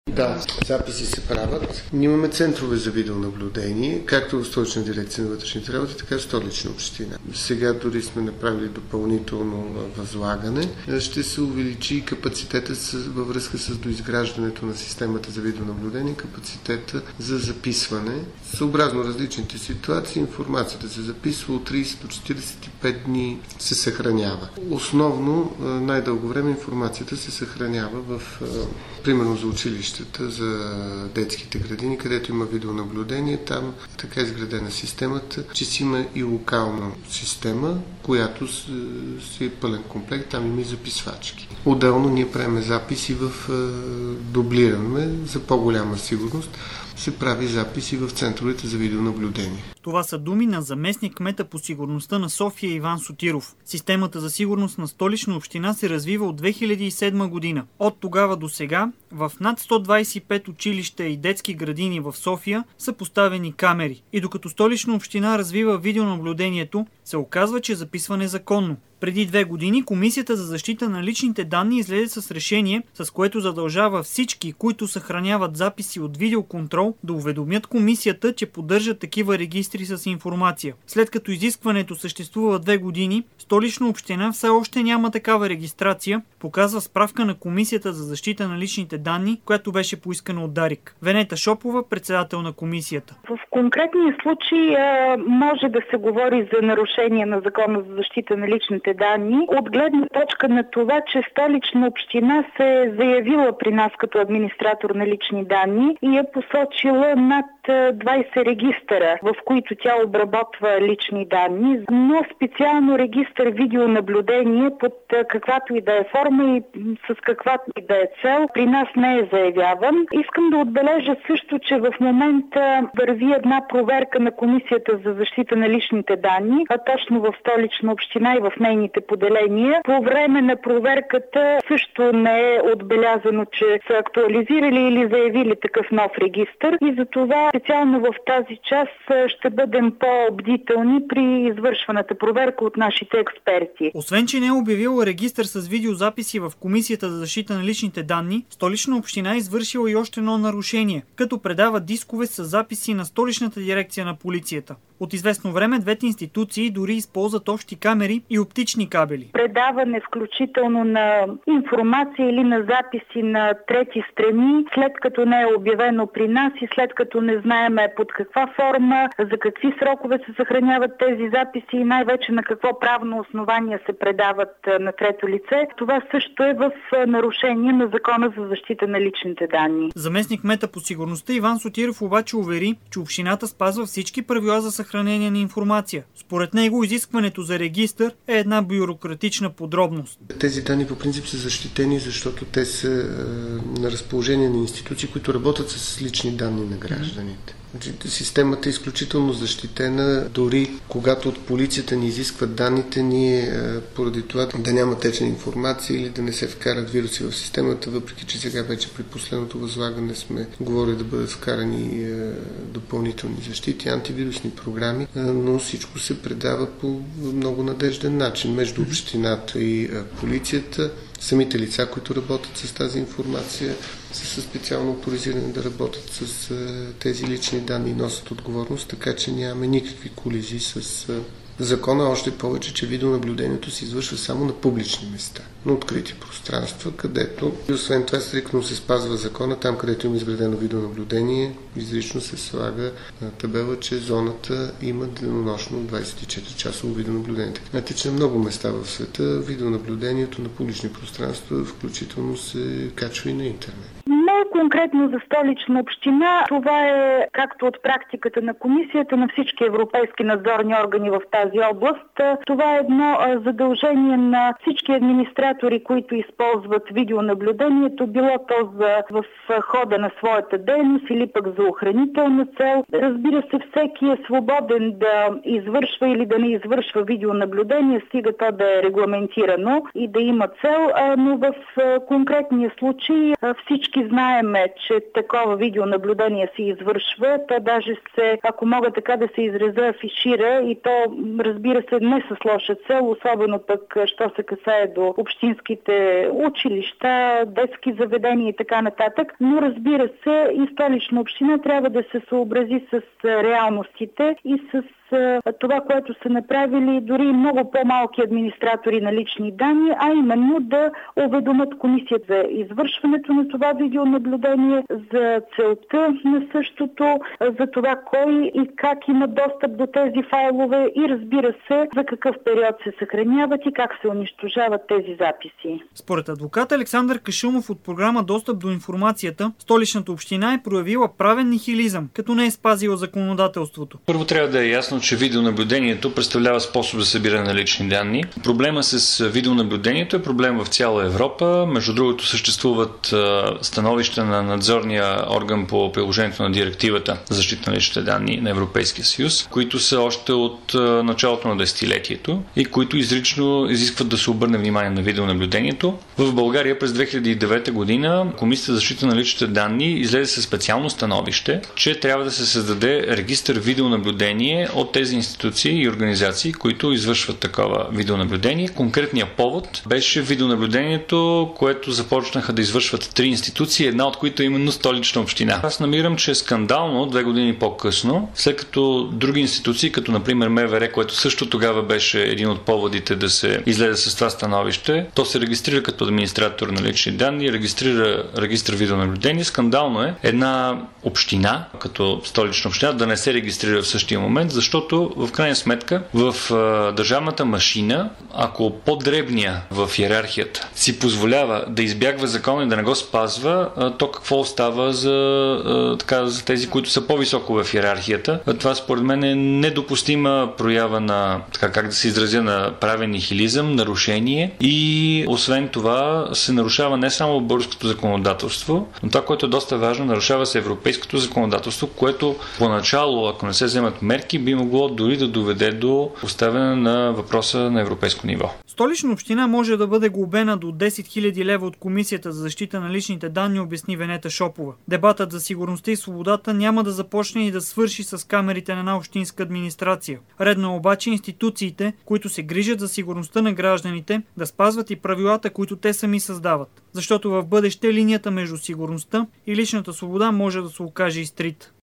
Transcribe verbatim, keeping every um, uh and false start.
Да, записи се правят. Ние имаме центрове за видеонаблюдение, както в Столична дирекция на вътрешните работи, така и в Столична община. Сега дори сме направили допълнително възлагане. Ще се увеличи капацитета във връзка с доизграждането на системата за видеонаблюдение, капацитета за записване. Съобразно различните ситуации, информацията се записва от трийсет до четирийсет и пет дни, се съхранява. Основно най-дълго време информацията се съхранява в, примерно за училищата, за детските градини, където има видеонаблюдение. Там така е изградена системата, че си има и локална система, която си е пълен комплект, там има и записвачки. Отделно ние правим записи в дублиране за по-голяма сигурност. Се прави записи в центровете за видеонаблюдение. Това са думи на заместник кмета по сигурността на София Иван Сотиров. Системата за сигурност на Столична община се развива от две хиляди и седма година. От тогава до сега в над сто двайсет и пет училища и детски градини в София са поставени камери. И докато Столична община развива видеонаблюдението, се оказва, че записва незаконно. Преди две години Комисията за защита на личните данни излезе с решение, с което задължава всички, които съхраняват записи от видеоконтрол, да уведомят комисията, че поддържат такива регистри с информация. След като изискването съществува две години, Столична община все още няма такава регистрация, показва справка на Комисията за защита на личните данни, която беше поискана от Дарик. Венета Шопова, председател на комисията. В конкретния случай може да се говори за нарушение на Закона за защита на личните данни, от гледна точка на това, че Столична община се е заявила при нас като администратор на лични данни и е посочила над двайсет регистъра, в които тя обработва лични данни, но специално регистър видеонаблюдение под каквато и да е форма и с каквато и да е цел при нас не е заявяван. Искам да отбележа също, че в момента върви една проверка на Комисията за защита на личните данни, а точно в Столична община и в нейните поделения. По време на проверката също не е отбелязано, че са актуализирали или заявили такъв нов регистър и за това специално в тази част ще бъдем по-бдителни при извършваната проверка от нашите експерти. Освен, че не е обявила регистър с видеозаписи в Комисията за защита на личните данни, Столична община е извършила и още едно нарушение, като предава дискове с записи на Столичната дирекция на полицията. От известно време двете институции дори използват общи камери и оптични кабели. Предаване включително на информация или на записи на трети страни, след като не е обявено при нас и след като не знаеме под каква форма, за какви срокове се съхраняват тези записи и най-вече на какво правно основание се предават на трето лице. Това също е в нарушение на Закона за защита на личните данни. Заместник кмета по сигурността Иван Сотиров обаче увери, че общината спазва всички правила за съхранение на информация. Според него изискването за регистър е една бюрократична подробност. Тези данни по принцип са защитени, защото те са е, на разположение на институции, които работят с лични данни на гражданите. Системата е изключително защитена, дори когато от полицията ни изискват данните, ние поради това да няма течна информация или да не се вкарат вируси в системата, въпреки че сега вече при последното възлагане сме говорили да бъдат вкарани допълнителни защити, антивирусни програми, но всичко се предава по много надежден начин между общината и полицията. Самите лица, които работят с тази информация, са специално авторизирани да работят с тези лични данни и носят отговорност, така че нямаме никакви колизии с закона, още повече, че видеонаблюдението се извършва само на публични места, на открити пространства, където и освен това стриктно се спазва закона, там където има изградено видеонаблюдение, изрично се слага табела, че зоната има денонощно двайсет и четири часово видеонаблюдение. Знаете, че на много места в света видеонаблюдението на публични пространства включително се качва и на интернет. Конкретно за Столична община, това е както от практиката на комисията на всички европейски надзорни органи в тази област. Това е едно задължение на всички администратори, които използват видеонаблюдението, било то за в хода на своята дейност или пък за охранителна цел. Разбира се, всеки е свободен да извършва или да не извършва видеонаблюдение, стига то да е регламентирано и да има цел, но в конкретния случай всички знаят, знаеме, че такова видеонаблюдение се извършва, то даже се, ако мога така да се изразя, афишира и то, разбира се, не с лоша цел, особено пък, що се касае до общинските училища, детски заведения и така нататък. Но, разбира се, и Столична община трябва да се съобрази с реалностите и с това, което са направили дори много по-малки администратори на лични данни, а именно да уведомят комисията за извършването на това видеонаблюдение, за целта на същото, за това кой и как има достъп до тези файлове и, разбира се, за какъв период се съхраняват и как се унищожават тези записи. Според адвокат Александър Кашумов от програма Достъп до информацията, Столичната община е проявила правен нихилизъм, като не е спазила законодателството. Първо трябва да е ясно, че видеонаблюдението представлява способ за събиране на лични данни. Проблема с видеонаблюдението е проблем в цяла Европа. Между другото, съществуват становища на надзорния орган по приложението на директивата за защита на личните данни на Европейския съюз, които са още от началото на десетилетието и които изрично изискват да се обърне внимание на видеонаблюдението. В България през две хиляди и девета година Комисията за защита на личните данни излезе със специално становище, че трябва да се създаде регистър видеонаблюдение от тези институции и организации, които извършват такова видеонаблюдение. Конкретният повод беше видеонаблюдението, което започнаха да извършват три институции, една от които е именно Столична община. Аз намирам, че е скандално две години по-късно, след като други институции, като например МВР, което също тогава беше един от поводите да се излезе с това становище, то се регистрира като администратор на лични данни, регистрира регистър видеонаблюдение. Скандално е една община, като Столична община, да не се регистрира в същия момент, защото в крайна сметка в а, държавната машина, ако по-дребния в иерархията си позволява да избягва закона и да не го спазва, а, то какво остава за, а, така, за тези, които са по-високо в иерархията? А, това според мен е недопустима проява на, така как да се изразя, на правен нихилизъм, нарушение и освен това се нарушава не само българското законодателство, но това, което е доста важно, нарушава се европейското законодателство, което поначало, ако не се вземат мерки, би могло дори да доведе до поставяне на въпроса на европейско ниво. Столична община може да бъде глобена до десет хиляди лева от Комисията за защита на личните данни, обясни Венета Шопова. Дебатът за сигурността и свободата няма да започне и да свърши с камерите на една общинска администрация. Редно е обаче институциите, които се грижат за сигурността на гражданите, да спазват и правилата, които те сами създават. Защото в бъдеще линията между сигурността и личната свобода може да се окаже изтрита.